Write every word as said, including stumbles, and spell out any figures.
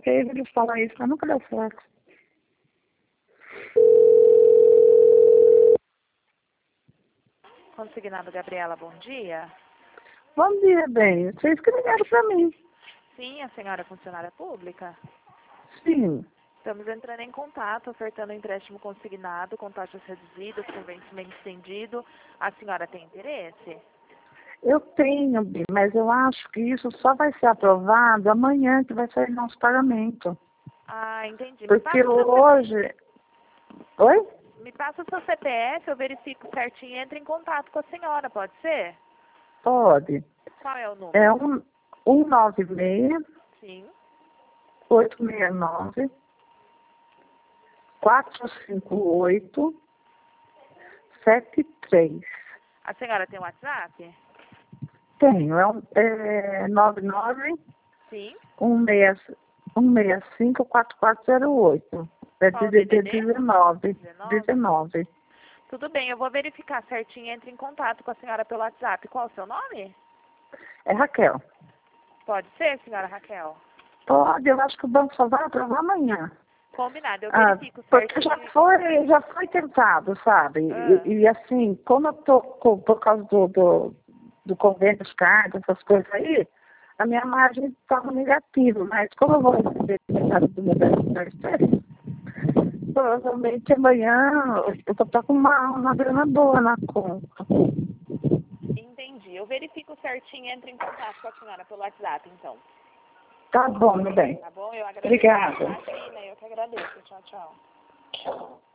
tentei ele falar isso, mas nunca deu certo. Consignado Gabriela, bom dia. Bom dia, bem. Vocês que ligaram pra mim. Sim, a senhora é funcionária pública? Sim. Estamos entrando em contato, ofertando um empréstimo consignado com taxas reduzidas, com vencimento estendido. A senhora tem interesse? Eu tenho, Bi, mas eu acho que isso só vai ser aprovado amanhã, que vai sair nosso pagamento. Ah, entendi. Me Porque passa o seu, hoje... Oi? me passa o seu C P F, eu verifico certinho e entro em contato com a senhora, pode ser? Pode. Qual é o número? É um, um nove seis, Sim. oito seis nove, quatro cinco oito, sete três. A senhora tem WhatsApp? Tenho, é, um, é nove nove Sim. um seis cinco quatro quatro zero oito. É Qual o D D D D D D? dezenove. dezenove? dezenove. Tudo bem, eu vou verificar certinho e entro em contato com a senhora pelo WhatsApp. Qual o seu nome? É Raquel. Pode ser, senhora Raquel? Pode, eu acho que o banco só vai aprovar amanhã. Combinado, eu Ah, verifico porque já certinho. foi, já foi tentado, sabe? Ah, E, e assim, como eu tô com- por causa do, do, do convênio dos cards, essas coisas aí, a minha margem estava negativa, mas como eu vou receber metade do meu décimo, provavelmente amanhã eu vou estar com uma, uma grana boa na conta. entendi. Eu verifico certinho e entro em contato com a senhora pelo WhatsApp, então. Tá bom, meu bem. Tá bom? Eu agradeço. Obrigada. Imagina, eu que agradeço. Tchau, tchau.